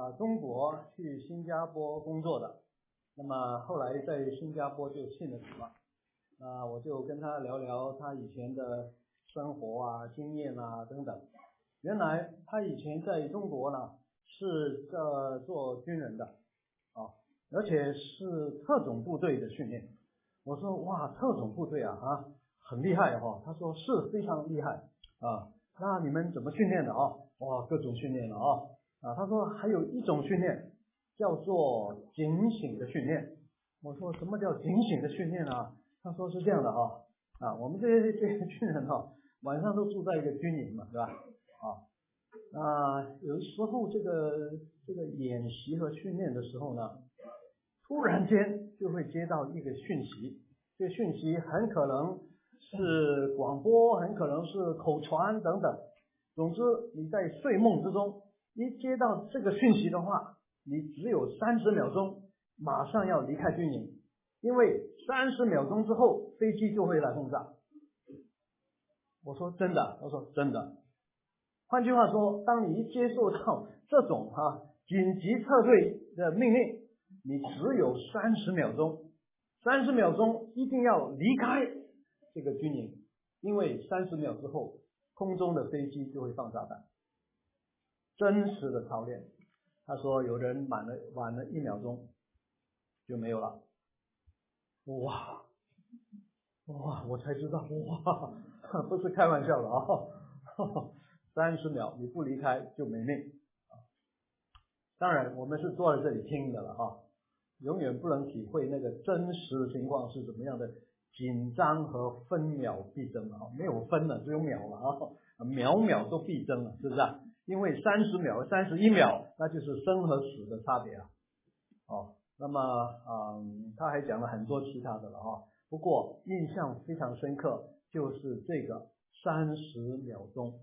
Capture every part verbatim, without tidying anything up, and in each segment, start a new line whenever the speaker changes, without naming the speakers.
呃中国去新加坡工作的，那么后来在新加坡就信了主了。那我就跟他聊聊他以前的生活啊、经验啊等等。原来他以前在中国呢是呃做军人的啊，而且是特种部队的训练。我说哇，特种部队啊啊，很厉害哈、哦。他说是非常厉害啊。那你们怎么训练的啊？哇，各种训练了啊啊。他说还有一种训练叫做警醒的训练。我说什么叫警醒的训练啊？他说是这样的啊啊，我们这些这些军人哈，晚上都住在一个军营嘛，对吧？啊，那有时候这个这个演习和训练的时候呢，突然间就会接到一个讯息，这个讯息很可能是广播，很可能是口传等等。总之你在睡梦之中一接到这个讯息的话，你只有三十秒钟马上要离开军营，因为三十秒钟之后飞机就会来轰炸。我说真的，我说真的。换句话说，当你一接受到这种哈、啊、紧急撤退的命令，你只有三十秒钟，三十秒钟一定要离开这个军营，因为三十秒之后，空中的飞机就会放炸弹。真实的操练，他说有人晚了晚了一秒钟就没有了。哇哇，我才知道哇，不是开玩笑的啊！三十秒你不离开就没命。当然我们是坐在这里听的了哈，永远不能体会那个真实的情况是怎么样的紧张和分秒必争啊，没有分了，只有秒了啊，秒秒都必争了，是不是啊？因为三十秒、三十一秒，那就是生和死的差别啊。哦，那么嗯，他还讲了很多其他的了啊。不过印象非常深刻，就是这个三十秒钟。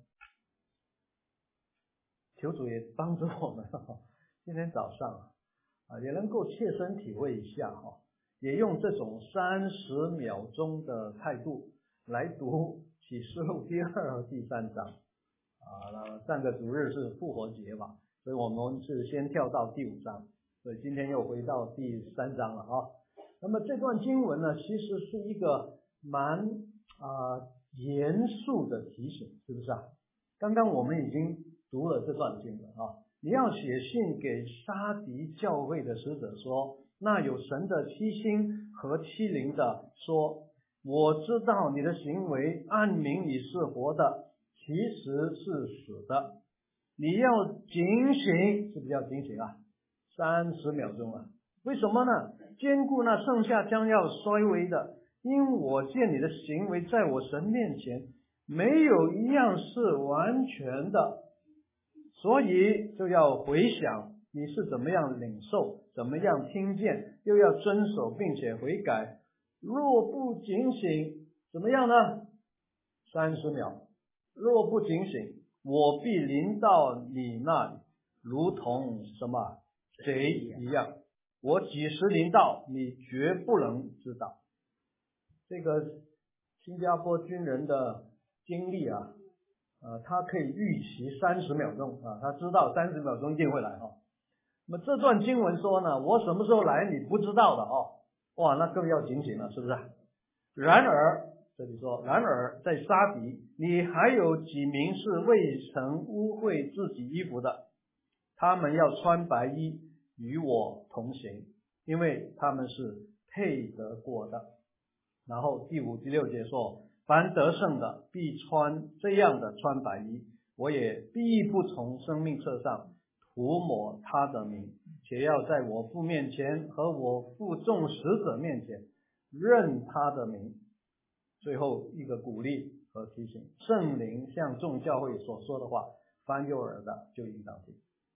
求主也帮助我们，呵呵今天早上啊，也能够切身体会一下哈，也用这种三十秒钟的态度来读启示录第二和第三章啊。那上个主日是复活节嘛，所以我们是先跳到第五章，所以今天又回到第三章了啊。那么这段经文呢，其实是一个蛮啊、呃、严肃的提醒，是不是啊？刚刚我们已经读了这段经文啊，你要写信给撒狄教会的使者说，那有神的七星和七灵的说，我知道你的行为暗明你是活的，其实是死的，你要警醒，是不是要警醒啊？三十秒钟啊，为什么呢？兼顾那剩下将要衰微的，因我见你的行为在我神面前没有一样是完全的，所以就要回想你是怎么样领受，怎么样听见，又要遵守并且悔改。若不警醒，怎么样呢？三十秒，若不警醒，我必临到你那里，如同什么贼一样。我几时临到，你绝不能知道。这个新加坡军人的经历啊，呃，他可以预期三十秒钟啊，他知道三十秒钟一定会来哈。那么这段经文说呢，我什么时候来你不知道的哦，哇，那更要警醒了，是不是？然而这里说，然而在撒狄，你还有几名是未曾污秽自己衣服的，他们要穿白衣与我同行，因为他们是配得过的。然后第五、第六节说，凡得胜的必穿这样的穿白衣，我也必不从生命册上涂抹他的名，且要在我父面前和我父众使者面前认他的名。最后一个鼓励和提醒，圣灵向众教会所说的话，凡有耳的就应当听。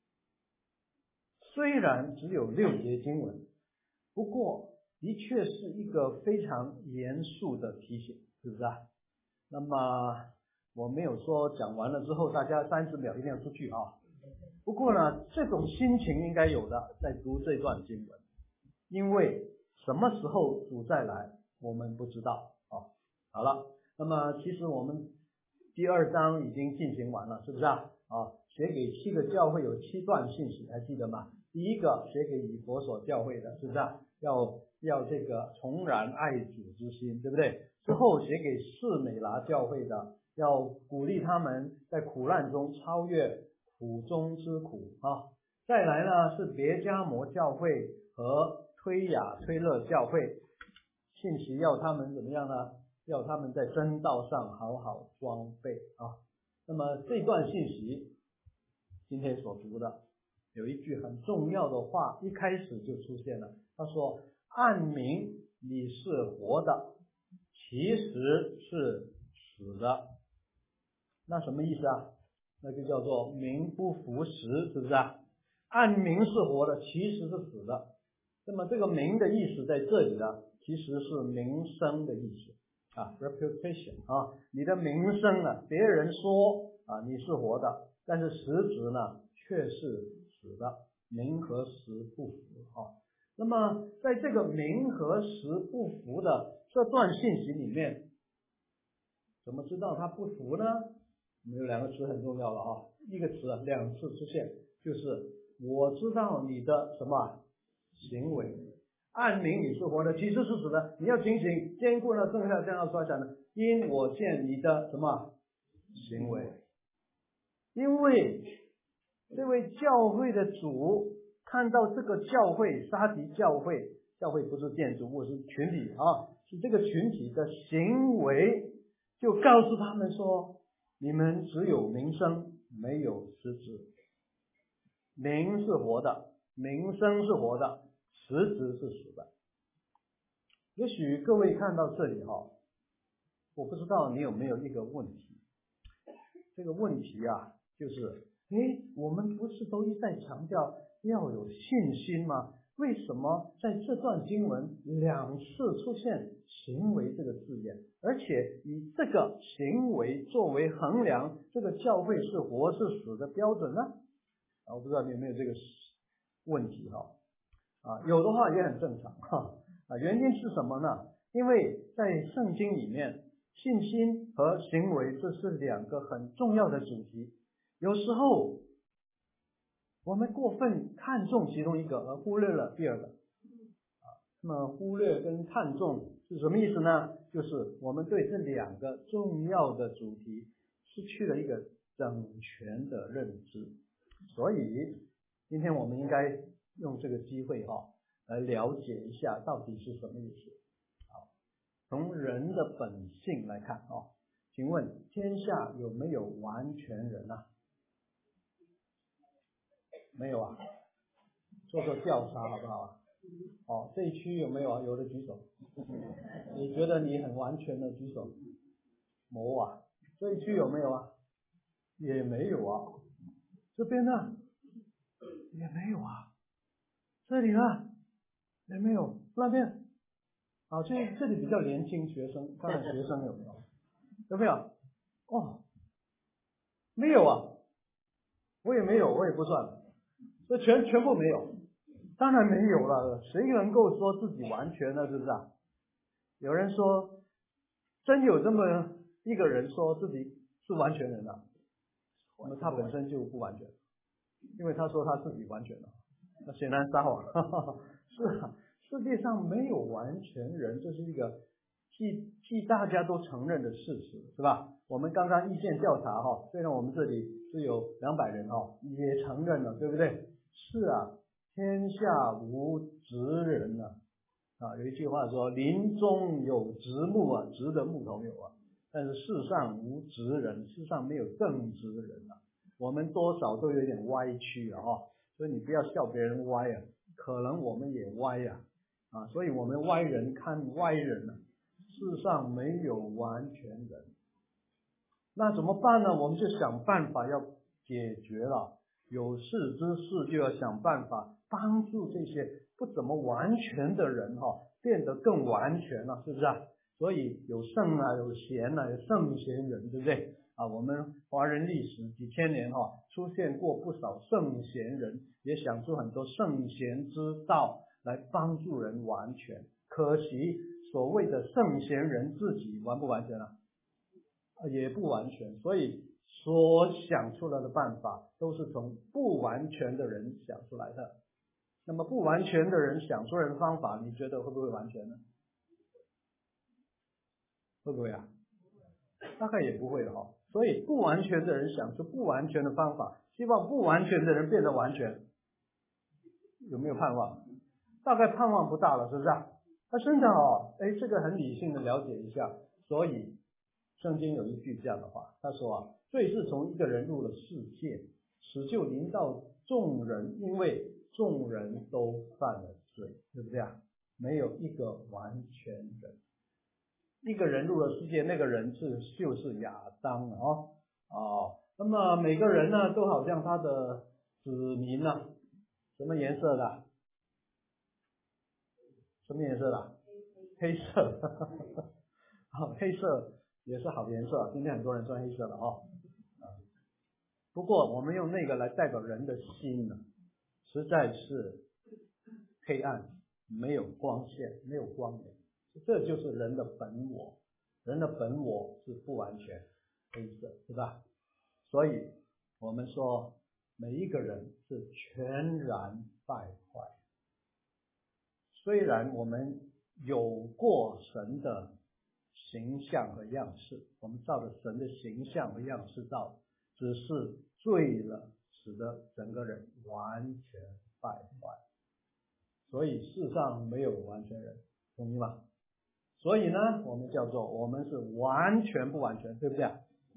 虽然只有六节经文，不过的确是一个非常严肃的提醒，是不是啊？那么我没有说讲完了之后大家三十秒一定要出去啊。不过呢，这种心情应该有的，在读这段经文，因为什么时候主再来我们不知道啊。好了，那么其实我们第二章已经进行完了，是不是啊？ 啊，写给七个教会有七段信息，还记得吗？第一个写给以弗所教会的，是不是啊？要要这个重燃爱主之心，对不对？之后写给士美拿教会的，要鼓励他们在苦难中超越苦中之苦啊。再来呢是别迦摩教会和推雅推勒教会，信息要他们怎么样呢？要他们在真道上好好装备啊。那么这段信息今天所读的有一句很重要的话，一开始就出现了，他说暗明你是活的，其实是死的。那什么意思啊？那就叫做名不符实，是不是啊？暗明是活的，其实是死的。那么这个名的意思在这里呢，其实是名声的意思啊 reputation 啊，你的名声呢，别人说啊你是活的，但是实质呢却是死的，名和实不符啊。那么在这个名和实不符的这段信息里面，怎么知道它不符呢？我们有两个词很重要了啊，一个词两次出现，就是我知道你的什么行为，暗明你是活的，其实是死的，你要警醒，坚固了正下这样说讲的，因我见你的什么行为。因为这位教会的主看到这个教会沙提教会，教会不是建筑物，是群体啊，是这个群体的行为，就告诉他们说，你们只有名声，没有实质。名是活的，名声是活的，实质是死的。也许各位看到这里哈，我不知道你有没有一个问题，这个问题啊，就是诶，我们不是都一再强调要有信心吗？为什么在这段经文两次出现行为这个字眼，而且以这个行为作为衡量这个教会是活是死的标准呢？啊，我不知道你有没有这个问题哈？啊，有的话也很正常哈。啊，原因是什么呢？因为在圣经里面，信心和行为这是两个很重要的主题。有时候我们过分看重其中一个，而忽略了第二个。啊，那么忽略跟看重是什么意思呢？就是我们对这两个重要的主题失去了一个整全的认知。所以今天我们应该用这个机会哈、啊，来了解一下到底是什么意思。好，从人的本性来看啊，请问天下有没有完全人啊？没有啊，做做调查好不好啊？哦，这一区有没有啊？有的举手。你觉得你很完全的举手。没啊。这一区有没有啊？也没有啊。这边呢？也没有啊。这里呢？也没有。那边？好，这这里比较年轻学生，看看学生有没有？有没有？哦，没有啊。我也没有，我也不算。这全全部没有。当然没有了，谁能够说自己完全呢？是不是啊？有人说，真有这么一个人说自己是完全人啊，那么他本身就不完全，因为他说他自己完全了，那显然撒谎。是啊，世界上没有完全人，这是一个既既大家都承认的事实，是吧？我们刚刚意见调查哈，虽然我们这里是有两百人哈，也承认了，对不对？是啊。天下无直人啊，啊，有一句话说林中有直木啊，直的木头有啊，但是世上无直人，世上没有正直人啊，我们多少都有点歪曲啊，所以你不要笑别人歪啊，可能我们也歪啊，啊，所以我们歪人看歪人啊，世上没有完全人，那怎么办呢？我们就想办法要解决了。有事之士就要想办法帮助这些不怎么完全的人哈、哦，变得更完全了，是不是啊？所以有圣啊，有贤啊，有圣贤人，对不对啊？我们华人历史几千年哈、哦，出现过不少圣贤人，也想出很多圣贤之道来帮助人完全。可惜所谓的圣贤人自己完不完全啊？也不完全，所以所想出来的办法都是从不完全的人想出来的。那么不完全的人想出来的方法，你觉得会不会完全呢？会不会啊？大概也不会的哈。所以不完全的人想出不完全的方法，希望不完全的人变得完全，有没有盼望？大概盼望不大了，是不是啊？那真的哦，哎，这个很理性的了解一下。所以圣经有一句这样的话，他说啊，罪是从一个人入了世界，使就临到众人，因为众人都犯了罪，对不对啊？没有一个完全人。一个人入了世界，那个人是就是亚当了哦哦。那么每个人呢，都好像他的子民呢，什么颜色的？什么颜色的？黑色。好，黑色也是好颜色，今天很多人穿黑色的哦。不过我们用那个来代表人的心呢，实在是黑暗，没有光线，没有光明。这就是人的本我，人的本我是不完全黑色，是吧？所以我们说每一个人是全然败坏。虽然我们有过神的形象和样式，我们照着神的形象和样式造，只是罪了，使得整个人完全败坏。所以世上没有完全人，同意吗？所以呢，我们叫做我们是完全不完全，对不对？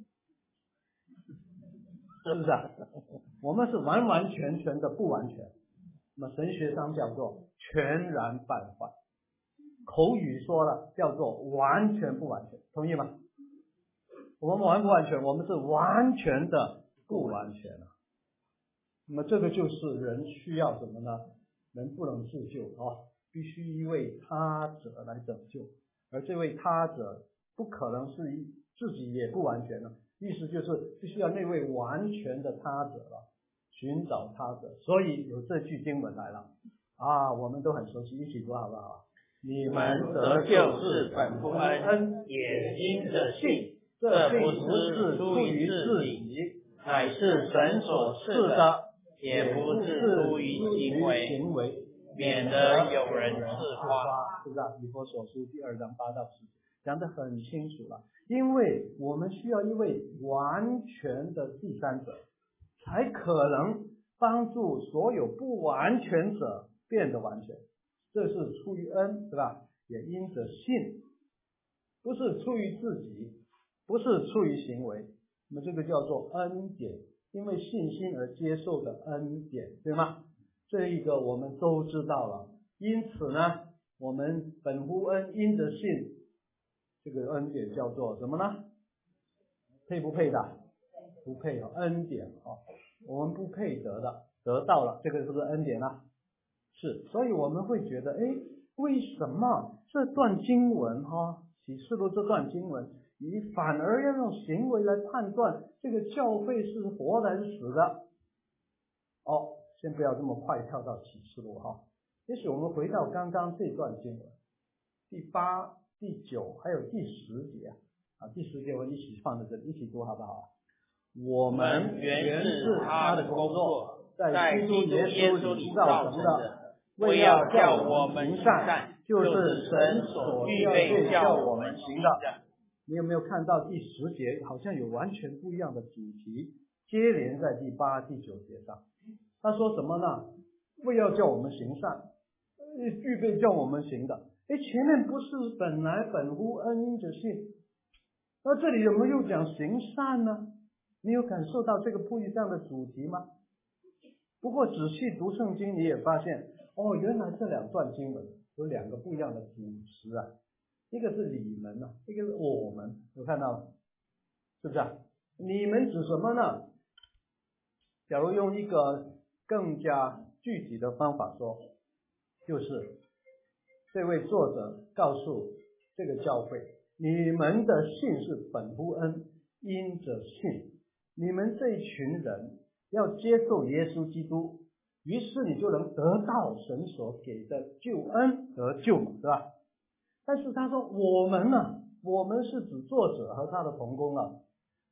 是不是啊？我们是完完全全的不完全。那么神学上叫做全然败坏，口语说了叫做完全不完全，同意吗？我们完不完全？我们是完全的不完全啊。那么这个就是人需要什么呢？人不能自救啊，必须一位他者来拯救。而这位他者不可能是自己也不完全的，意思就是必须要那位完全的他者了，寻找他者。所以有这句经文来了啊，我们都很熟悉，一起读好不好？你们得救是本乎恩，也因着信。这并不是出于自己，乃是神所赐的，也不是出于行为，免得有人自夸，是不是啊？以弗所书第二章八到十节讲得很清楚了。因为我们需要一位完全的第三者，才可能帮助所有不完全者变得完全。这是出于恩，是吧？也因着信，不是出于自己，不是出于行为。那么这个叫做恩典，因为信心而接受的恩典，对吗？这一个我们都知道了。因此呢，我们本乎恩，因着信，这个恩典叫做什么呢？配不配的？不配啊，恩典啊，我们不配得的，得到了，这个是不是恩典啊？是，所以我们会觉得，哎，为什么这段经文哈，启示录这段经文，你反而要用行为来判断这个教会是活的还是死的？哦，先不要这么快跳到启示录哈，也许我们回到刚刚这段经文，第八、第九还有第十节啊，第十节我一起放在这里，一起读好不好？我们原是他的工作，在基督耶稣里造成的，为要叫我们行善，就是神所预备叫我们行的。你有没有看到第十节好像有完全不一样的主题，接连在第八、第九节上？他说什么呢？为要叫我们行善，预备叫我们行的。诶，前面不是本来本乎恩因着信，那这里有没有讲行善呢？你有感受到这个不一样的主题吗？不过仔细读圣经你也发现，哦，原来这两段经文有两个不一样的主词啊，一个是你们啊，一个是我们，有看到吗？是不是啊？你们指什么呢？假如用一个更加具体的方法说，就是这位作者告诉这个教会，你们的信是本乎恩，因着信。你们这一群人要接受耶稣基督，于是你就能得到神所给的救恩得救嘛，对吧？但是他说我们呢、啊，我们是指作者和他的同工啊，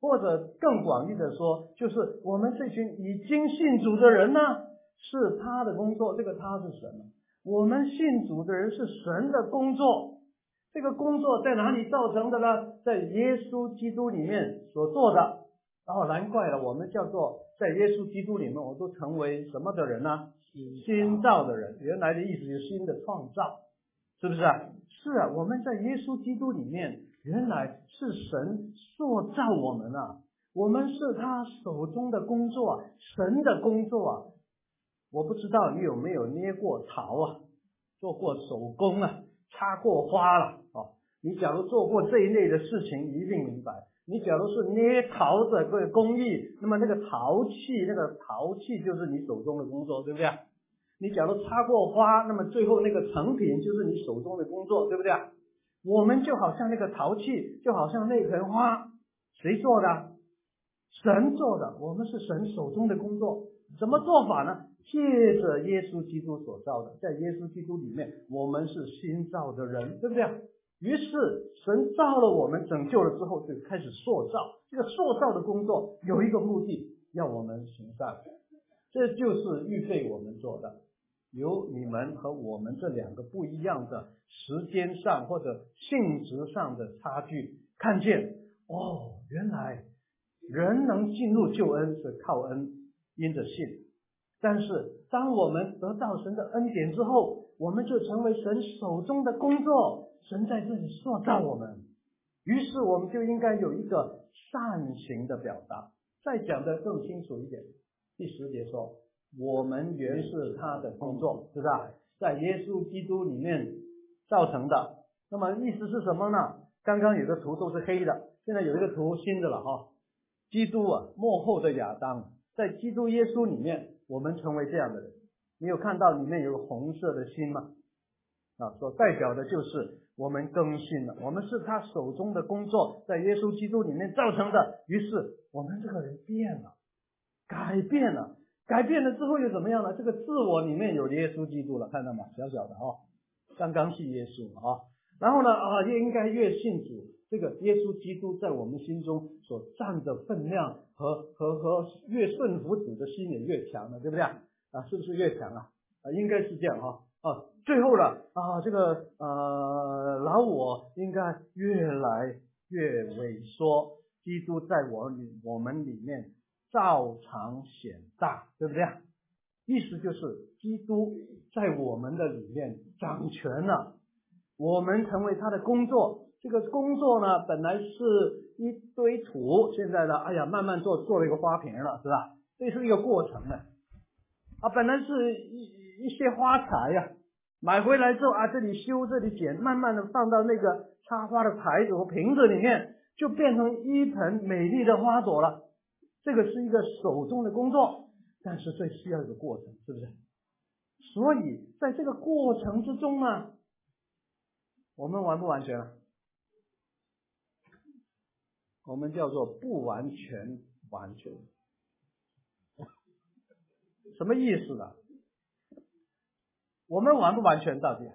或者更广义的说，就是我们这群已经信主的人呢，是他的工作。这个他是神呢，我们信主的人是神的工作。这个工作在哪里造成的呢？在耶稣基督里面所做的。哦，难怪了，我们叫做在耶稣基督里面，我都成为什么的人呢？新造的人。原来的意思就是新的创造，是不是啊？是啊，我们在耶稣基督里面，原来是神塑造我们啊，我们是他手中的工作啊，神的工作啊。我不知道你有没有捏过陶啊，做过手工啊，插过花了哦。你假如做过这一类的事情，一定明白。你假如是捏陶的这个工艺，那么那个陶器，那个陶器就是你手中的工作，对不对？你假如插过花，那么最后那个成品就是你手中的工作，对不对？我们就好像那个陶器，就好像那盆花，谁做的？神做的，我们是神手中的工作。怎么做法呢？借着耶稣基督所造的，在耶稣基督里面，我们是新造的人，对不对？于是神造了我们，拯救了之后，就开始塑造。这个塑造的工作有一个目的，要我们行善，这就是预备我们做的。有你们和我们这两个不一样的时间上或者性质上的差距，看见哦，原来人能进入救恩是靠恩，因着信。但是当我们得到神的恩典之后，我们就成为神手中的工作，神在这里塑造我们，于是我们就应该有一个善行的表达。再讲得更清楚一点，第十节说，我们原是他的工作，是不是啊？在耶稣基督里面造成的。那么意思是什么呢？刚刚有个图都是黑的，现在有一个图新的了哈。基督啊，末后的亚当，在基督耶稣里面，我们成为这样的人。你有看到里面有个红色的心吗？啊，所代表的就是我们更新了，我们是他手中的工作，在耶稣基督里面造成的。于是我们这个人变了，改变了，改变了之后又怎么样呢？这个自我里面有耶稣基督了，看到吗？小小的哦，刚刚信耶稣啊。然后呢啊，越应该越信主，这个耶稣基督在我们心中所占的分量和和和越顺服主的心也越强了，对不对啊？是不是越强啊？啊，应该是这样哈。啊，最后了啊，这个呃老我应该越来越萎缩，基督在我里我们里面照常显大，对不对？意思就是基督在我们的里面掌权了，我们成为他的工作。这个工作呢，本来是一堆土，现在呢，哎呀，慢慢做做了一个花瓶了，是吧？这是一个过程呢。啊，本来是一一些花材呀、啊，买回来之后啊，这里修这里剪，慢慢的放到那个插花的牌子和瓶子里面，就变成一盆美丽的花朵了。这个是一个手中的工作，但是这需要一个过程，是不是？所以在这个过程之中呢，我们完不完全啊？我们叫做不完全完全。什么意思呢？我们完不完全到底？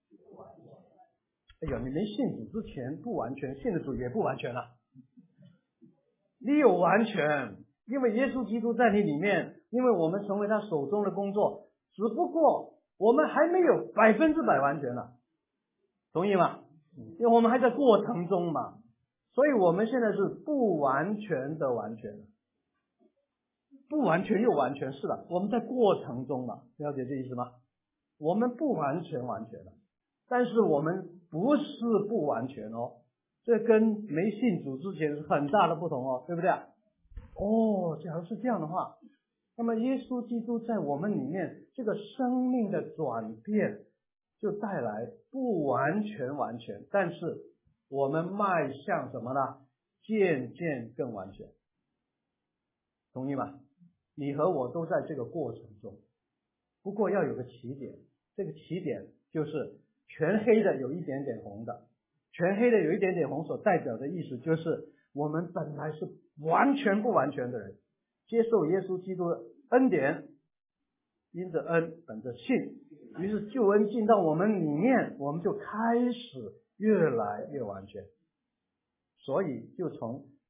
哎呀，你没信主之前不完全，信了主也不完全了。你有完全，因为耶稣基督在你里面，因为我们成为他手中的工作，只不过我们还没有百分之百完全了，同意吗？因为我们还在过程中嘛，所以我们现在是不完全的完全，不完全又完全，是的，我们在过程中嘛，了解这意思吗？我们不完全完全了，但是我们不是不完全哦，这跟没信主之前是很大的不同哦，对不对？哦，假如是这样的话，那么耶稣基督在我们里面这个生命的转变，就带来不完全完全，但是我们迈向什么呢？渐渐更完全，同意吗？你和我都在这个过程中，不过要有个起点，这个起点就是全黑的有一点点红的，全黑的有一点点红所代表的意思就是我们本来是完全不完全的人，接受耶稣基督的恩典，因着恩本着信，于是救恩进到我们里面，我们就开始越来越完全。所以就从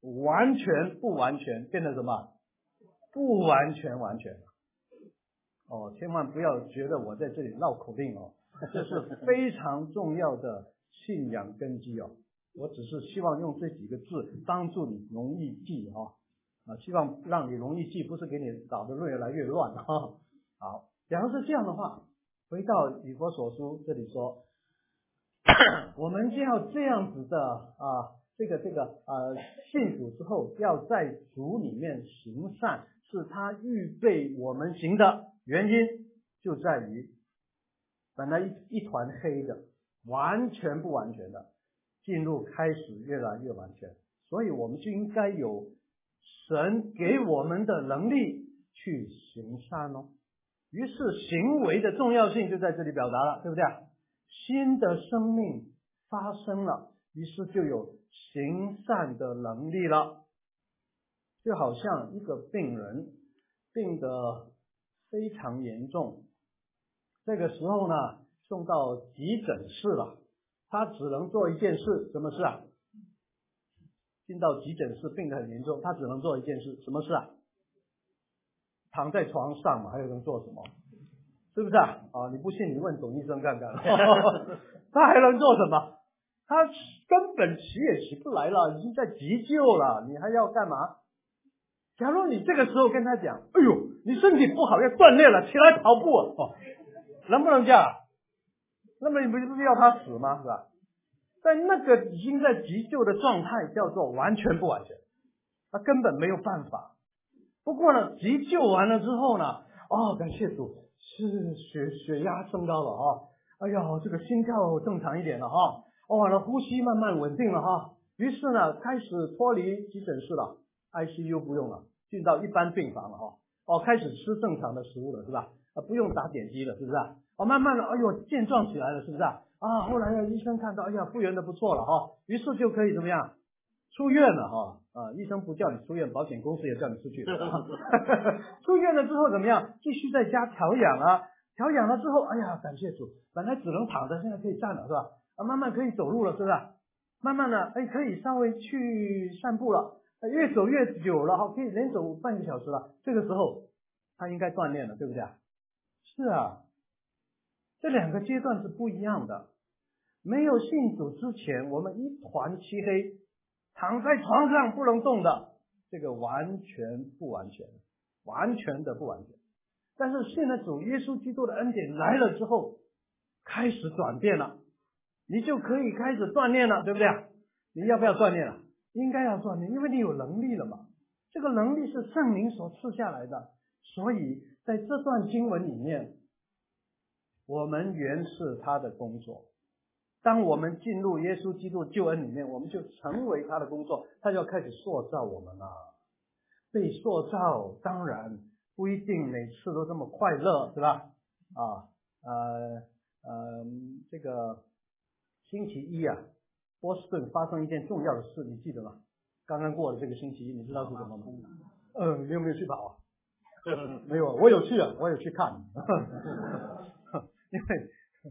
完全不完全变成什么？不完全完全。哦，千万不要觉得我在这里绕口令哦，这是非常重要的信仰根基哦。我只是希望用这几个字帮助你容易记哈、哦，啊，希望让你容易记，不是给你搞得越来越乱哈、哦。好，假如是这样的话，回到以弗所书这里说，我们就要这样子的啊，这个这个呃，信主之后要在主里面行善，是他预备我们行的原因，就在于本来一一团黑的，完全不完全的，进入开始越来越完全，所以我们就应该有神给我们的能力去行善哦。于是行为的重要性就在这里表达了，对不对？新的生命发生了，于是就有行善的能力了。就好像一个病人病得非常严重，这个时候呢送到急诊室了，他只能做一件事，什么事啊？进到急诊室病得很严重，他只能做一件事，什么事啊？躺在床上嘛，还有能做什么？是不是啊？啊，你不信你问总医生看看，他还能做什么？他根本起也起不来了，已经在急救了，你还要干嘛？假如你这个时候跟他讲，哎呦，你身体不好要锻炼了，起来跑步哦，能不能这样？那么你不是要他死吗？是吧？在那个已经在急救的状态叫做完全不完全，他根本没有办法。不过呢，急救完了之后呢，哦，感谢主，是血血压升高了哈，哎呀，这个心跳正常一点了哈，哦，那呼吸慢慢稳定了哈。于是呢，开始脱离急诊室了 ，I C U 不用了，进到一般病房了哈。哦，开始吃正常的食物了，是吧？啊，不用打点滴了，是不是？哦，慢慢的，哎呦，健壮起来了，是不是？啊，后来呢，医生看到，哎呀，复原的不错了哈，于是就可以怎么样？出院了哈，啊，医生不叫你出院，保险公司也叫你出去。出院了之后怎么样？继续在家调养啊，调养了之后，哎呀，感谢主，本来只能躺着，现在可以站了，是吧？啊，慢慢可以走路了，是不是？慢慢的，哎，可以稍微去散步了，越走越久了哈，可以连走半个小时了。这个时候他应该锻炼了，对不对？是啊，这两个阶段是不一样的。没有信主之前，我们一团漆黑，躺在床上不能动的，这个完全不完全，完全的不完全。但是现在主耶稣基督的恩典来了之后，开始转变了，你就可以开始锻炼了，对不对？你要不要锻炼了？应该要锻炼，因为你有能力了嘛。这个能力是圣灵所赐下来的，所以在这段经文里面，我们原是他的工作。当我们进入耶稣基督救恩里面，我们就成为他的工作，他就要开始塑造我们了。被塑造当然不一定每次都这么快乐，是吧？啊，呃呃，这个星期一啊，波士顿发生一件重要的事，你记得吗？刚刚过的这个星期一，你知道是什么吗？嗯，你有没有去跑啊？没有，我有去啊，我有去看，因为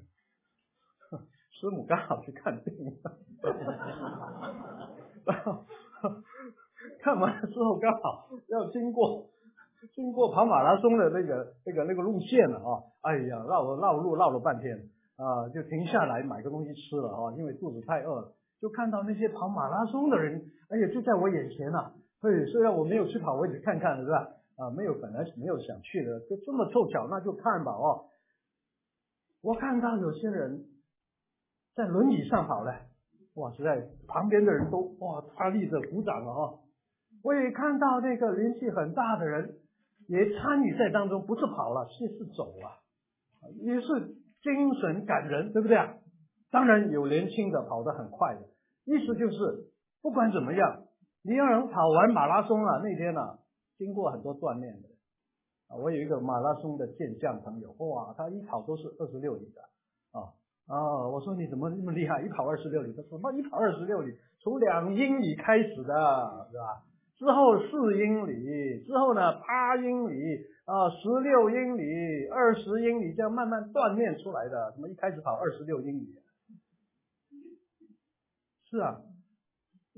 师母刚好去看病，看完了之后刚好要经过经过跑马拉松的那个那个那个路线了啊！哎呀，绕绕路绕了半天啊，就停下来买个东西吃了啊，因为肚子太饿了。就看到那些跑马拉松的人，哎呀，就在我眼前啊！对，虽然我没有去跑，我也去看看了，是吧？啊，没有，本来是没有想去的，就这么凑巧，那就看吧哦。我看到有些人在轮椅上跑了，哇，实在旁边的人都哇发力着鼓掌了哈。我也看到那个年纪很大的人也参与在当中，不是跑了，是是走了，也是精神感人，对不对啊？当然有年轻的跑得很快的，意思就是不管怎么样，你要能跑完马拉松啊，那天啊经过很多锻炼的啊，我有一个马拉松的健将朋友，哇，他一跑都是二十六里的啊。啊，我说你怎么那么厉害？一跑二十六里，他说那一跑二十六里，从两英里开始的，是吧？之后四英里，之后呢八英里啊，十六英里，二十英里，这样慢慢锻炼出来的。怎么一开始跑二十六英里？是啊，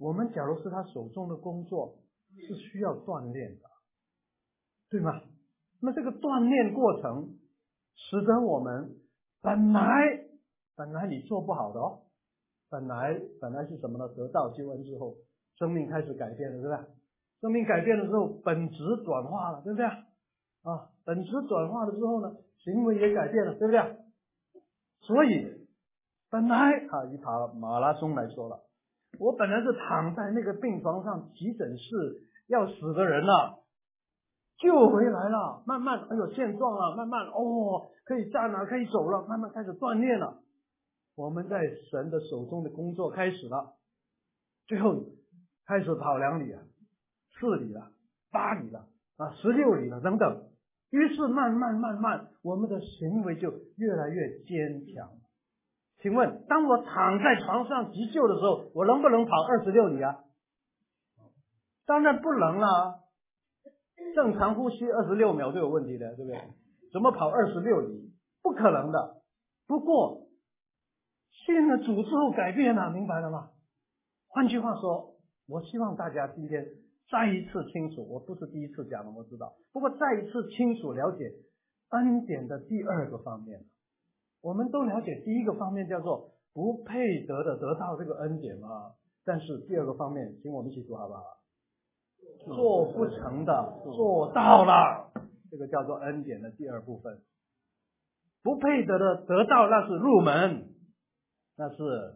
我们假如是他手中的工作，是需要锻炼的，对吗？那么这个锻炼过程，使得我们本来本来你做不好的哦，本来本来是什么呢？得到救恩之后，生命开始改变了，对不对？生命改变了之后，本质转化了，对不对？啊，本质转化了之后呢，行为也改变了，对不对？所以本来啊，以跑马拉松来说了，我本来是躺在那个病床上急诊室要死的人了，救回来了，慢慢很有现状了，慢慢哦可以站了，可以走了，慢慢开始锻炼了。我们在神的手中的工作开始了，最后开始跑两里了，四里了，八里了啊，十六里了等等。于是慢慢慢慢，我们的行为就越来越坚强。请问，当我躺在床上急救的时候，我能不能跑二十六里啊？当然不能啊！正常呼吸二十六秒都有问题的，对不对？怎么跑二十六里？不可能的。不过，信了主之后改变了，明白了吗？换句话说，我希望大家今天再一次清楚，我不是第一次讲了，我知道。不过再一次清楚了解恩典的第二个方面。我们都了解第一个方面叫做不配得的得到这个恩典嘛，但是第二个方面，请我们一起读好不好？做不成的做到了，这个叫做恩典的第二部分。不配得的得到，那是入门，那是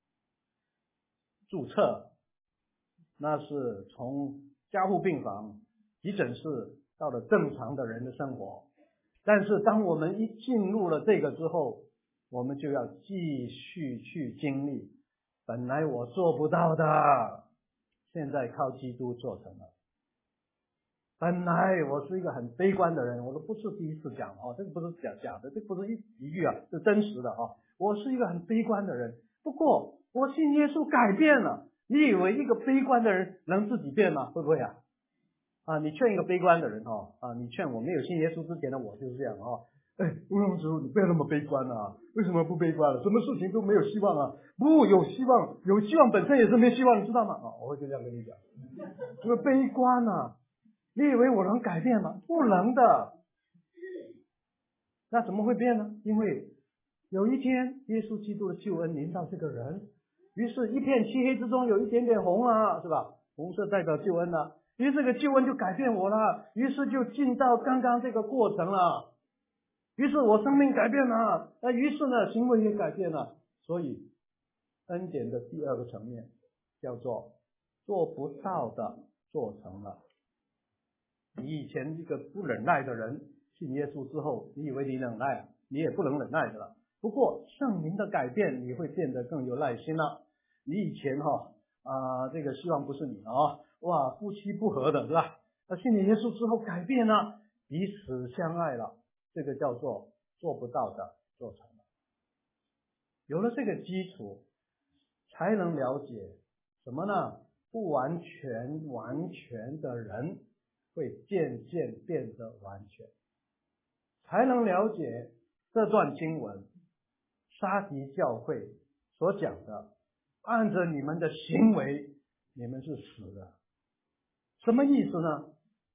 注册，那是从加护病房、急诊室到了正常的人的生活。但是当我们一进入了这个之后，我们就要继续去经历本来我做不到的，现在靠基督做成了。本来我是一个很悲观的人，我都不是第一次讲哦，这个不是假假的，这个不是一一句啊，是真实的哦。我是一个很悲观的人，不过我信耶稣改变了。你以为一个悲观的人能自己变吗？会不会啊？啊，你劝一个悲观的人哦，啊，你劝我没有信耶稣之前的我就是这样哦。哎，吴龙主，你不要那么悲观啊！为什么不悲观了？什么事情都没有希望啊？不，有希望，有希望本身也是没希望，你知道吗？啊，我会就这样跟你讲，这个悲观啊，你以为我能改变吗？不能的。那怎么会变呢？因为有一天耶稣基督的救恩临到这个人，于是一片漆黑之中有一点点红啊，是吧？红色代表救恩啊，于是这个救恩就改变我了，于是就进到刚刚这个过程了，于是我生命改变了，那于是呢行为也改变了。所以恩典的第二个层面叫做做不到的做成了。你以前一个不忍耐的人，信耶稣之后，你以为你忍耐，你也不能忍耐的了。不过圣灵的改变，你会变得更有耐心了。你以前哈啊、呃，这个希望不是你啊、哦，哇，夫妻不和的是吧？那信了耶稣之后改变了，彼此相爱了，这个叫做做不到的做成了。有了这个基础，才能了解什么呢？不完全完全的人会渐渐变得完全，才能了解这段经文沙迪教会所讲的，按着你们的行为，你们是死的。什么意思呢？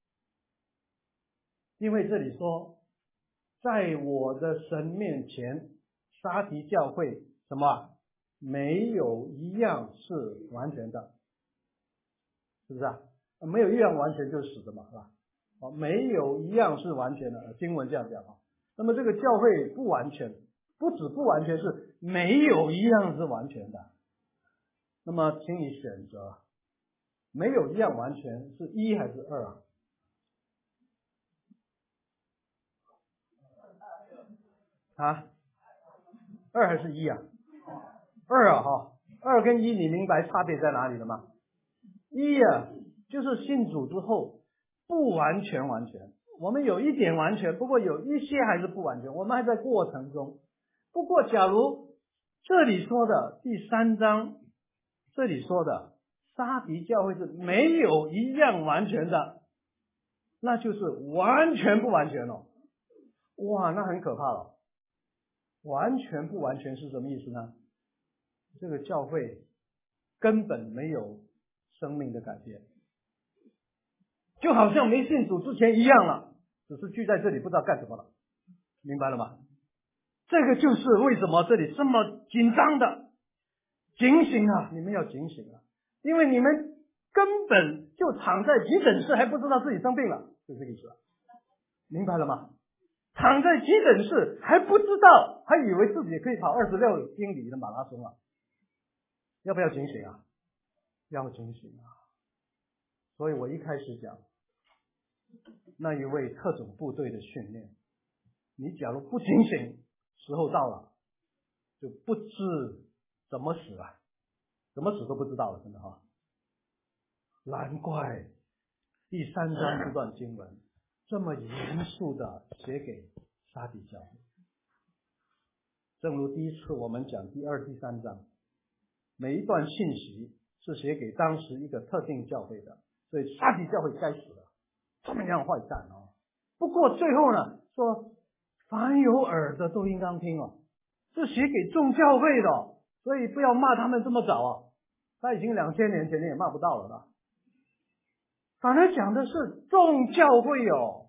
因为这里说，在我的神面前，沙迪教会什么？没有一样是完全的，是不是啊？没有一样完全就是死的嘛，是吧？哦，没有一样是完全的，经文这样讲啊。那么这个教会不完全，不止不完全，是没有一样是完全的。那么请你选择，没有一样完全是一还是二啊？啊，二还是一啊？二啊哈，二跟一你明白差别在哪里了吗？一啊，就是信主之后不完全完全，我们有一点完全，不过有一些还是不完全，我们还在过程中。不过假如这里说的第三章，这里说的沙迪教会是没有一样完全的，那就是完全不完全了。哇，那很可怕了。完全不完全是什么意思呢？这个教会根本没有生命的改变，就好像没信主之前一样了，只是聚在这里不知道干什么了，明白了吗？这个就是为什么这里这么紧张的，警醒啊！你们要警醒啊！因为你们根本就躺在急诊室还不知道自己生病了，就这个意思，明白了吗？躺在急诊室还不知道，还以为自己可以跑二十六英里的马拉松啊！要不要警醒啊？要警醒啊！所以我一开始讲那一位特种部队的训练，你假如不警醒，时候到了就不知怎么死啊，怎么死都不知道了，真的哈。难怪第三章这段经文这么严肃的写给撒底教会。正如第一次我们讲第二、第三章，每一段信息是写给当时一个特定教会的，所以撒底教会该死了，这么样坏蛋哦。不过最后呢，说凡有耳的都应当听哦，是写给众教会的哦，所以不要骂他们这么早啊，他已经两千年前你也骂不到了啦。反而讲的是众教会哦，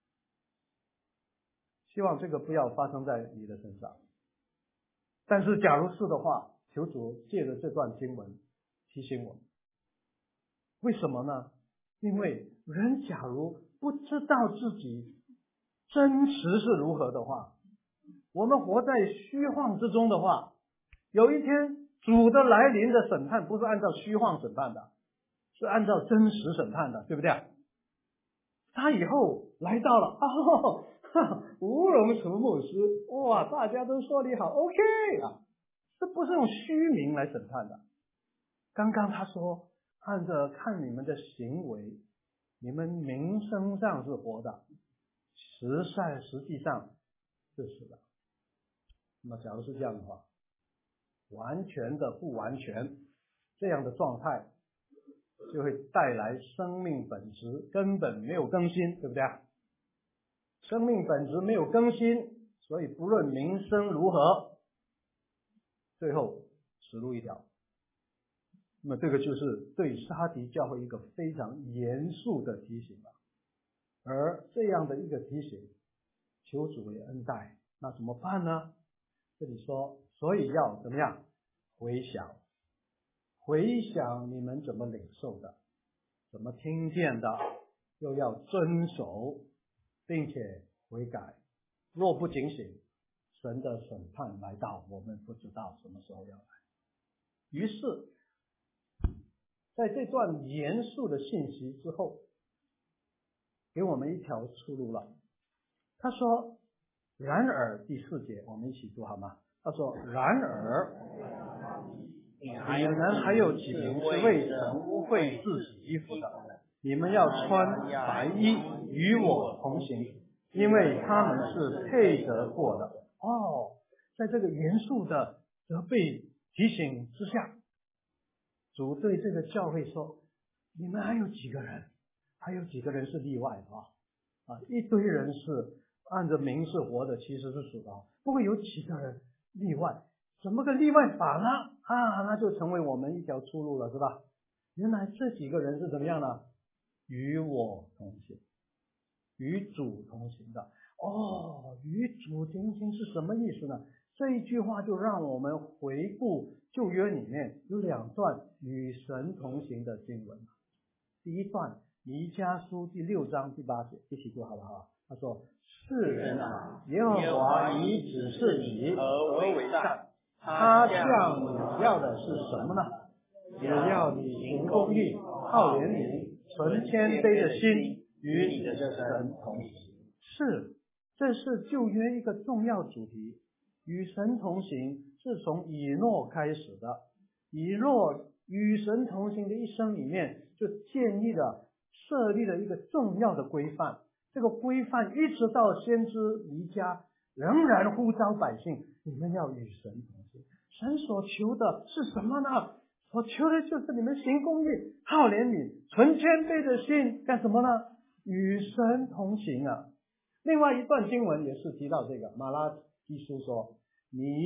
希望这个不要发生在你的身上。但是假如是的话，求主借着这段经文提醒我们，为什么呢？因为人假如不知道自己真实是如何的话，我们活在虚幻之中的话，有一天主的来临的审判不是按照虚幻审判的，是按照真实审判的，对不对？他以后来到了，哦，吴荣楚牧师，哇，大家都说你好 ，OK 啊，这不是用虚名来审判的。刚刚他说，按着看你们的行为，你们名声上是活的，实在实际上是死的。那么假如是这样的话，完全的不完全这样的状态，就会带来生命本质根本没有更新，对不对？生命本质没有更新，所以不论名声如何，最后死路一条。那么这个就是对撒迪教会一个非常严肃的提醒了。而这样的一个提醒，求主为恩待，那怎么办呢？这里说，所以要怎么样？回想，回想你们怎么领受的，怎么听见的，又要遵守，并且悔改。若不警醒，神的审判来到，我们不知道什么时候要来。于是在这段严肃的信息之后，给我们一条出路了。他说，然而第四节我们一起读好吗？他说，然而你们还有几名是未曾污秽自己衣服的，你们要穿白衣与我同行，因为他们是配得过的。哦，在这个严肃的责备提醒之下，主对这个教会说，你们还有几个人还有几个人是例外的啊？啊，一堆人是按着名是活的，其实是属的，不会有几个人例外。怎么个例外法呢？啊，那就成为我们一条出路了，是吧？原来这几个人是怎么样呢？与我同行，与主同行的。哦，与主同行是什么意思呢？这一句话就让我们回顾旧约里面有两段与神同行的经文。第一段弥迦书第六章第八节，一起读好不好？他说，世人啊，耶和华已指示你何为善，他向你要的是什么呢？只要你行公义，好怜悯，存谦卑的心，与你的神同行。是，这是旧约一个重要主题。与神同行是从以诺开始的，以诺与神同行的一生里面，就建立了设立了一个重要的规范。这个规范一直到先知弥迦仍然呼召百姓，你们要与神同行。神所求的是什么呢？所求的就是你们行公义，好怜悯，存谦卑的心，干什么呢？与神同行啊。另外一段经文也是提到这个，马拉基书说，你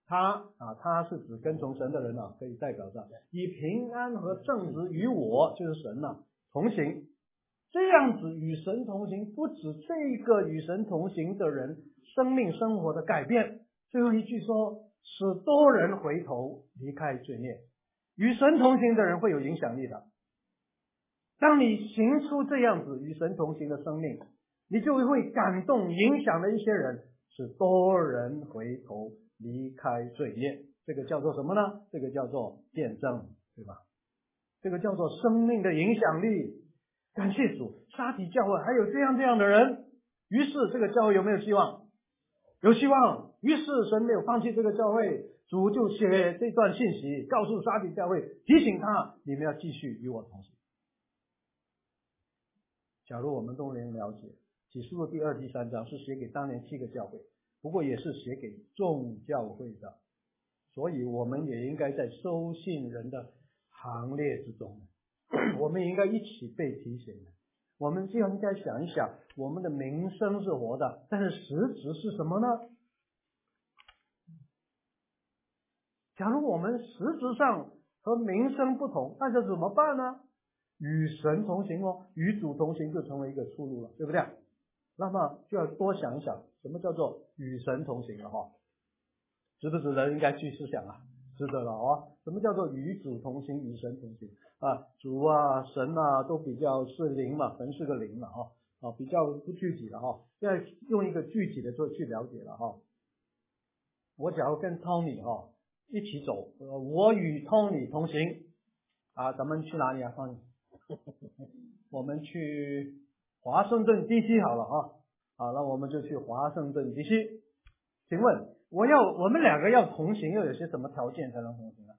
他啊，他是指跟从神的人啊，可以代表着以平安和正直与我，就是神啊，同行。这样子与神同行，不止这个与神同行的人生命生活的改变，最后一句说，使多人回头离开罪孽。与神同行的人会有影响力的。当你行出这样子与神同行的生命，你就会感动影响了一些人，使多人回头离开罪孽。这个叫做什么呢？这个叫做见证，对吧？这个叫做生命的影响力。感谢主，沙提教会还有这样这样的人，于是这个教会有没有希望？有希望。于是神没有放弃这个教会，主就写这段信息告诉沙提教会，提醒他，你们要继续与我同行。假如我们都能了解启示录第二第三章是写给当年七个教会，不过也是写给众教会的，所以我们也应该在收信人的行列之中，我们也应该一起被提醒的。我们就应该想一想，我们的名声是活的，但是实质是什么呢？假如我们实质上和名声不同，那就怎么办呢？与神同行哦，与主同行就成为一个出路了，对不对？那么就要多想一想，什么叫做与神同行了哈？值不值得应该去思想啊？值得了哦。什么叫做与主同行，与神同行啊？主啊、神啊都比较是灵嘛，神是个灵嘛哈，啊比较不具体的哈，要用一个具体的做去了解了哈。我假如跟 Tony 哈一起走，呃，我与 Tony 同行啊，咱们去哪里啊 Tony？ 我们去华盛顿 D C 好了啊，好，那我们就去华盛顿 D C。请问我要我们两个要同行，又有些什么条件才能同行呢？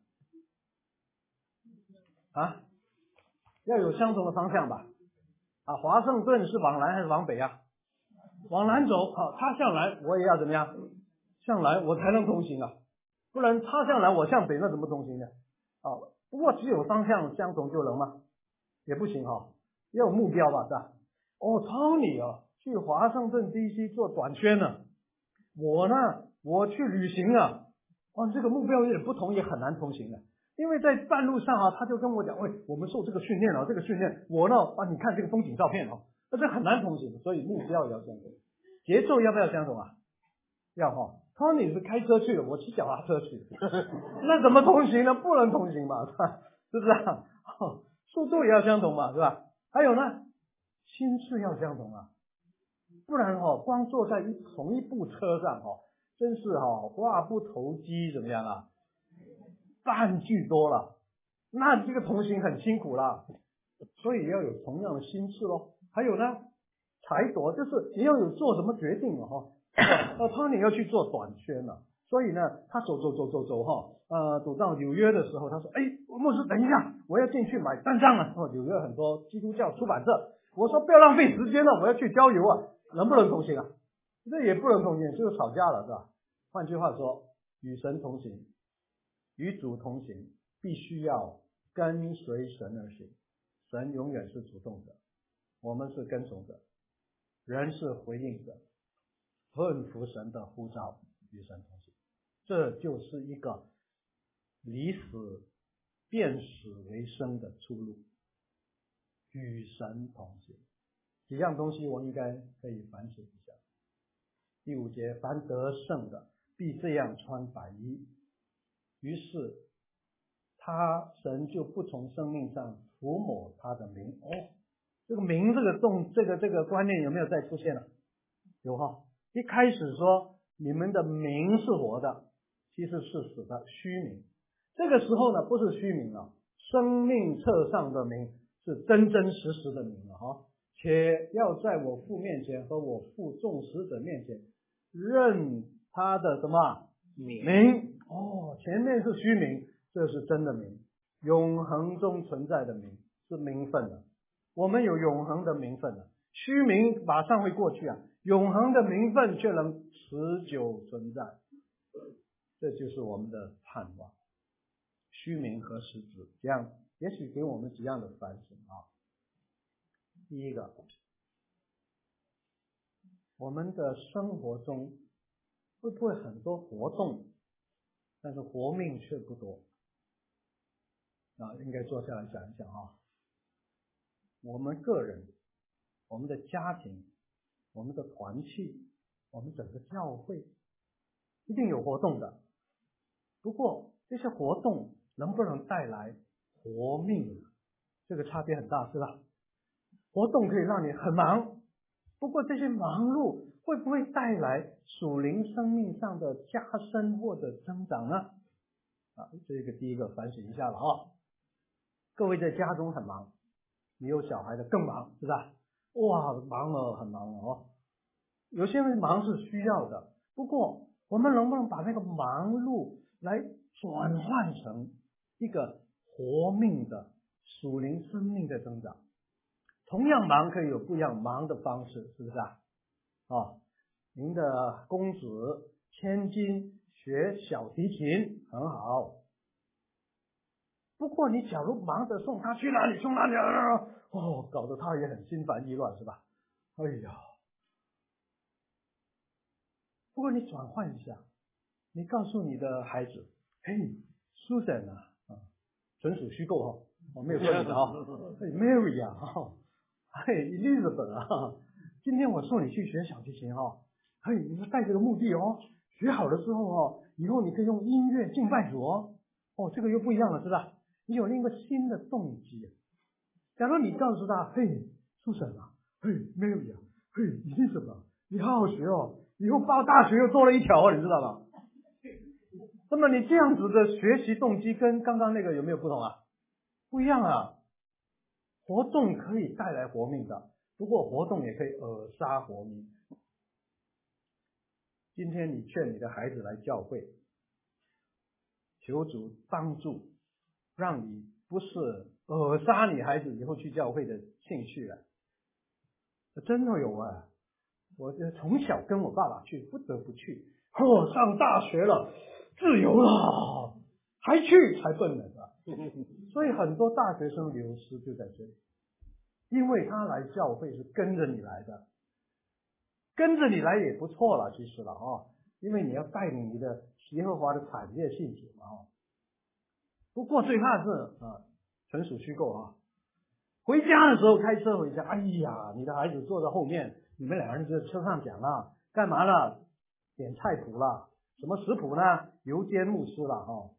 啊，要有相同的方向吧？啊，华盛顿是往南还是往北啊？往南走，好，他向南，我也要怎么样？向南，我才能同行啊，不然他向南，我向北，那怎么同行呢？啊，不过只有方向相同就能吗？也不行哈，要有目标吧，是吧？哦 ，Tony 啊，去华盛顿 D C 做短宣呢，我呢，我去旅行啊，哦，这个目标有点不同，也很难同行的，因为在半路上啊，他就跟我讲，喂，我们受这个训练啊，这个训练，我呢，啊，你看这个风景照片哦，那这很难同行，所以目标也要相同，节奏要不要相同啊？要哈。Tony 是开车去的，我骑脚踏车去的，那怎么同行呢？不能同行嘛，是吧？是不是啊？哦，速度也要相同嘛，是吧？还有呢，心智要相同啊，不然哈、哦，光坐在一同一部车上哈、哦，真是哈、哦、话不投机，怎么样啊？半句多了，那这个同行很辛苦啦，所以要有同样的心智咯。还有呢，裁夺就是你要有做什么决定了哈、哦。哦，他你要去做短宣了，所以呢，他走走走走走哈，呃，走到纽约的时候，他说，哎，牧师，等一下，我要进去买单张了。哦，纽约很多基督教出版社，我说不要浪费时间了，我要去郊游啊，能不能同行啊？这也不能同行，就是吵架了，是吧？换句话说，与神同行，与主同行，必须要跟随神而行。神永远是主动者，我们是跟从者，人是回应者。顺服神的呼召，与神同行，这就是一个离死变死为生的出路。与神同行，几样东西我应该可以反省一下。第五节，凡得胜的必这样穿白衣。于是他神就不从生命上涂抹他的名。哦，这个名这个动这个这个观念有没有再出现了？有哈。一开始说你们的名是活的，其实是死的，虚名。这个时候呢，不是虚名啊，生命册上的名是真真实实的名了哈。且要在我父面前和我父众使者面前认他的什么名？名哦，前面是虚名，这是真的名，永恒中存在的名，是名分的。我们有永恒的名分的，虚名马上会过去啊。永恒的名分却能持久存在，这就是我们的盼望。虚名和实质，这样也许给我们几样的反省啊。第一个，我们的生活中会不会很多活动但是活命却不多。啊，应该坐下来想一想啊，我们个人、我们的家庭、我们的团契、我们整个教会，一定有活动的。不过这些活动能不能带来活命，这个差别很大，是吧？活动可以让你很忙，不过这些忙碌会不会带来属灵生命上的加深或者增长呢？啊，这个第一个反省一下了啊。各位在家中很忙，你有小孩的更忙，是吧？哇，忙了，很忙了哦。有些人忙是需要的，不过我们能不能把那个忙碌来转换成一个活命的属灵生命的增长？同样忙可以有不一样忙的方式，是不是啊？哦，您的公子千金学小提琴很好，不过你假如忙着送他去哪里送哪里，哦，搞得他也很心烦意乱，是吧？哎呀，不过你转换一下，你告诉你的孩子，嘿 ，Susan 啊，啊，纯属虚构哈，我没有说你的啊，嘿 ，Mary 啊，哈，嘿 ，Elizabeth 啊，今天我送你去学小提琴哈，嘿，你是带这个目的哦，学好了之后哦，以后你可以用音乐敬拜主哦，哦，这个又不一样了，是吧？你有另一个新的动机。假如你告诉他，嘿，Susan 啊，嘿 ，Mary 啊，嘿，Elizabeth，你好好学哦，以后报大学又多了一条哦，你知道吗？那么你这样子的学习动机跟刚刚那个有没有不同啊？不一样啊。活动可以带来活命的，不过活动也可以扼杀活命。今天你劝你的孩子来教会，求主帮助，让你不是扼杀你孩子以后去教会的兴趣啊。真的有啊，我从小跟我爸爸去，不得不去。哦，上大学了，自由了，还去才笨呢，是吧？所以很多大学生流失就在这里，因为他来教会是跟着你来的，跟着你来也不错了，其实了哦，因为你要带领你的耶和华的产业信主嘛哦。不过最怕是啊，纯属虚构啊。回家的时候开车回家，哎呀，你的孩子坐在后面，你们两个人就在车上讲了，干嘛了？点菜谱了，什么食谱呢？油煎牧师了哈，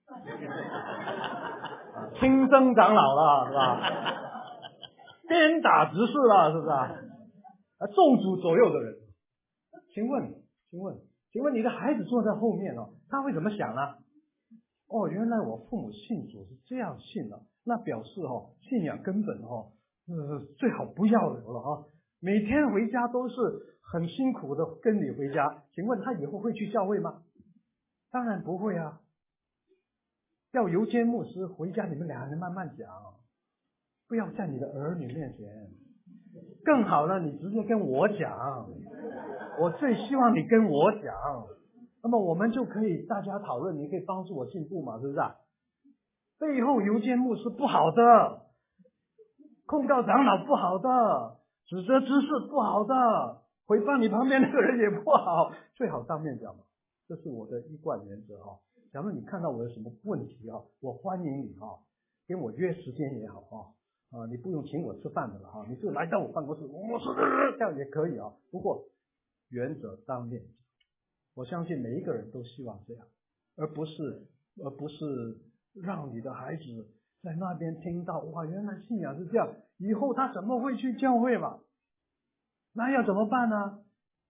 哦，清真长老了是吧？鞭打执事了是不是啊？众主左右的人，请问，请问，请问你的孩子坐在后面哦，他会怎么想呢？哦，原来我父母信主是这样信的，那表示哦，信仰根本哦，呃，最好不要留了啊。每天回家都是很辛苦的跟你回家，请问他以后会去教会吗？当然不会啊。要油煎牧师回家，你们两个人慢慢讲，不要在你的儿女面前。更好呢，你直接跟我讲，我最希望你跟我讲。那么我们就可以大家讨论，你可以帮助我进步嘛，是不是啊？背后油煎牧师不好的，控告长老不好的，指责知识不好的，回谤你旁边那个人也不好，最好当面讲嘛，这是我的一贯原则哈。假如你看到我有什么问题啊，我欢迎你哈，跟我约时间也好哈，啊，你不用请我吃饭的了哈，你就来到我办公室，我是这样也可以啊。不过原则当面讲。我相信每一个人都希望这样，而不是而不是让你的孩子在那边听到哇，原来信仰是这样，以后他怎么会去教会嘛？那要怎么办呢？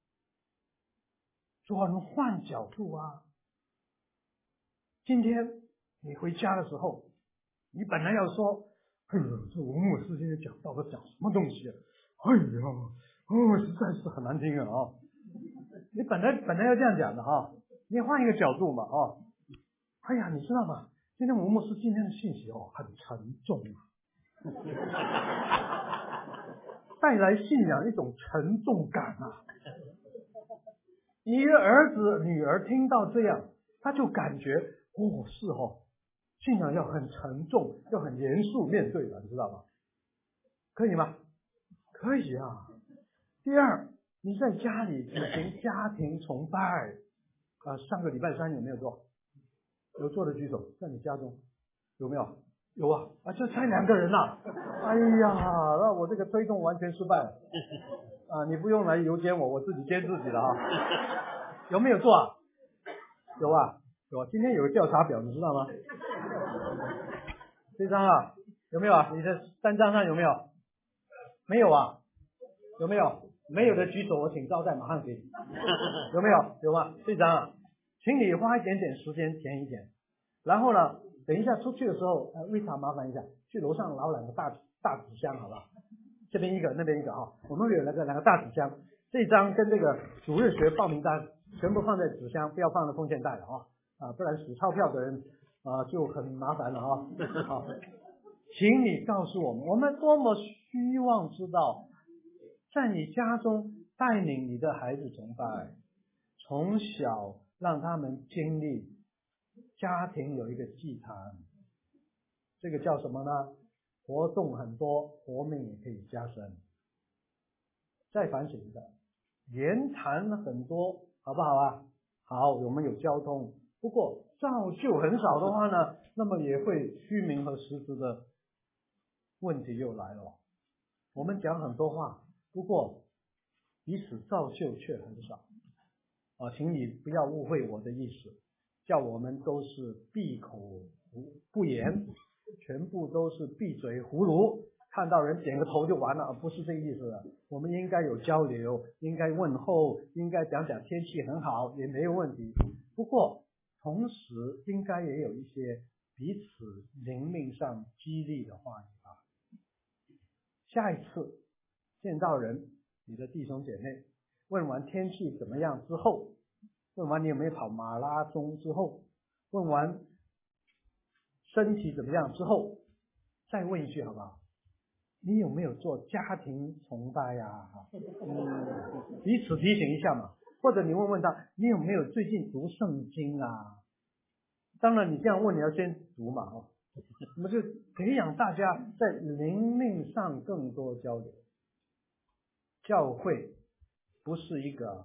转换角度啊！今天你回家的时候，你本来要说，哎呦，这吴牧师今天讲道都讲什么东西啊？哎呀，哦，实在是很难听啊！哦，你本来本来要这样讲的哈，你换一个角度嘛哦。哎呀，你知道吗？今天吴牧师今天的信息哦很沉重啊，带来信仰一种沉重感啊。你的儿子女儿听到这样，他就感觉哦是哦，信仰要很沉重，要很严肃面对的，你知道吗？可以吗？可以啊。第二，你在家里举行家庭崇拜啊，上个礼拜三有没有做？ 有做的举手，在你家中有没有？有啊，啊，就差两个人呐、啊。哎呀，那我这个推动完全失败了。啊，你不用来邮监我，我自己监自己的啊。有没有做啊？有啊，有啊。今天有个调查表，你知道吗？这张啊，有没有啊？你的单张上有没有？没有啊？有没有？没有的举手，我请招待马上给你。有没有？有吗？这张啊，请你花一点点时间填一填。然后呢，等一下出去的时候，呃，为啥麻烦一下，去楼上拿两个大大纸箱，好吧？这边一个，那边一个啊。我们有那个两个大纸箱，这张跟这个主日学报名单全部放在纸箱，不要放在封建袋了啊啊，不然数钞票的人啊就很麻烦了啊。好，请你告诉我们，我们多么希望知道，在你家中带领你的孩子崇拜，从小让他们经历家庭有一个祭坛，这个叫什么呢？活动很多，活命也可以加深。再反省一下，言谈很多，好不好啊？好，我们有交通，不过造就很少的话呢，那么也会虚名和实质的问题又来了。我们讲很多话，不过彼此造就却很少啊，请你不要误会我的意思，叫我们都是闭口不言，全部都是闭嘴葫芦，看到人点个头就完了，不是这个意思的。我们应该有交流，应该问候，应该讲讲天气很好也没有问题，不过同时应该也有一些彼此灵命上激励的话语啊。下一次见到人，你的弟兄姐妹问完天气怎么样之后，问完你有没有跑马拉松之后，问完身体怎么样之后，再问一句好不好？你有没有做家庭崇拜呀？嗯，彼此提醒一下嘛。或者你问问他，你有没有最近读圣经啊？当然你这样问你要先读嘛哦，我们就培养大家在灵命上更多交流。教会不是一个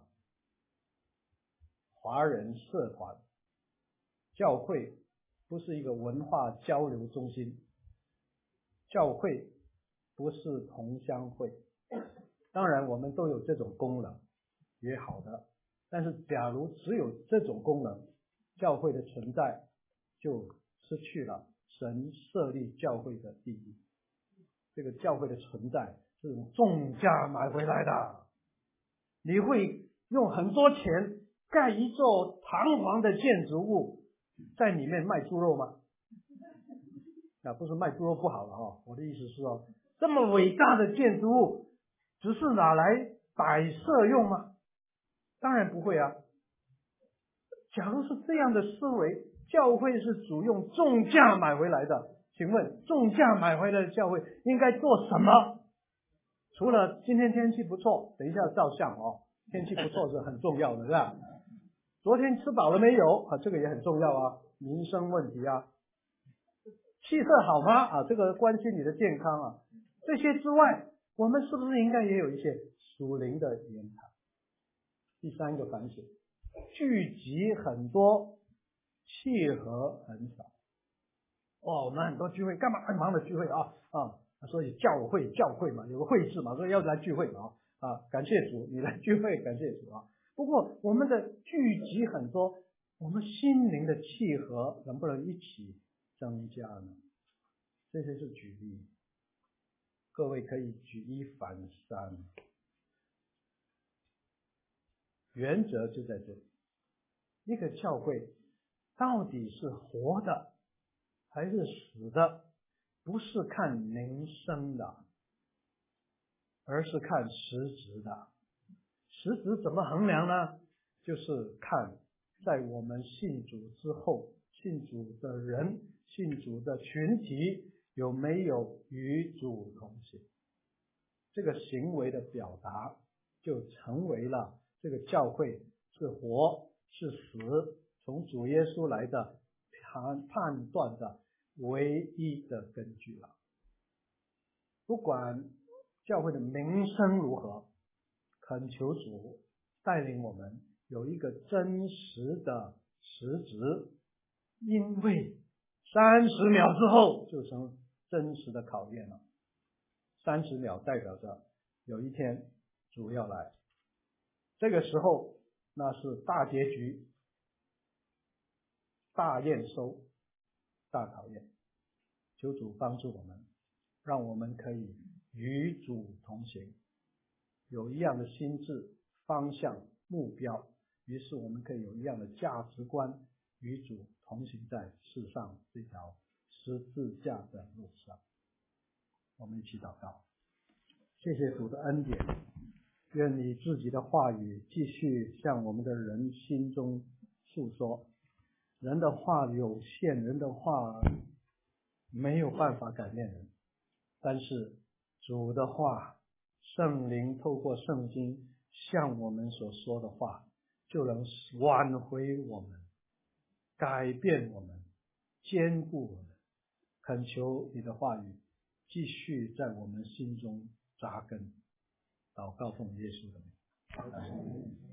华人社团，教会不是一个文化交流中心，教会不是同乡会。当然我们都有这种功能也好的，但是假如只有这种功能，教会的存在就失去了神设立教会的意义。这个教会的存在是用重价买回来的，你会用很多钱盖一座堂皇的建筑物，在里面卖猪肉吗？啊，不是卖猪肉不好了哦，我的意思是哦，这么伟大的建筑物只是拿来摆设用吗？当然不会啊。假如是这样的思维，教会是主用重价买回来的，请问重价买回来的教会应该做什么？除了今天天气不错，等一下照相哦，天气不错是很重要的，是吧？昨天吃饱了没有啊？这个也很重要啊，民生问题啊。气色好吗？啊，这个关心你的健康啊。这些之外，我们是不是应该也有一些属灵的言谈？第三个反省，聚集很多，契合很少。哦，我们很多聚会干嘛很忙的聚会啊啊，所以教会教会嘛，有个会制嘛，所以要来聚会嘛啊，感谢主，你来聚会，感谢主啊。不过我们的聚集很多，我们心灵的契合能不能一起增加呢？这些是举例，各位可以举一反三，原则就在这里。一个教会到底是活的还是死的，不是看名声的，而是看实质的。实质怎么衡量呢？就是看在我们信主之后，信主的人，信主的群体有没有与主同行，这个行为的表达就成为了这个教会是活是死，从主耶稣来的判判断的唯一的根据了。不管教会的名声如何，恳求主带领我们有一个真实的实质， 因为三十秒之后就成真实的考验了。三十秒代表着有一天主要来，这个时候那是大结局、大验收、大考验。求主帮助我们，让我们可以与主同行，有一样的心智、方向、目标，于是我们可以有一样的价值观，与主同行在世上这条十字架的路上。我们一起祷告。谢谢主的恩典，愿你自己的话语继续向我们的人心中诉说。人的话有限，人的话没有办法改变人，但是主的话，圣灵透过圣经向我们所说的话，就能挽回我们，改变我们，坚固我们。恳求你的话语继续在我们心中扎根。祷告奉耶稣的名。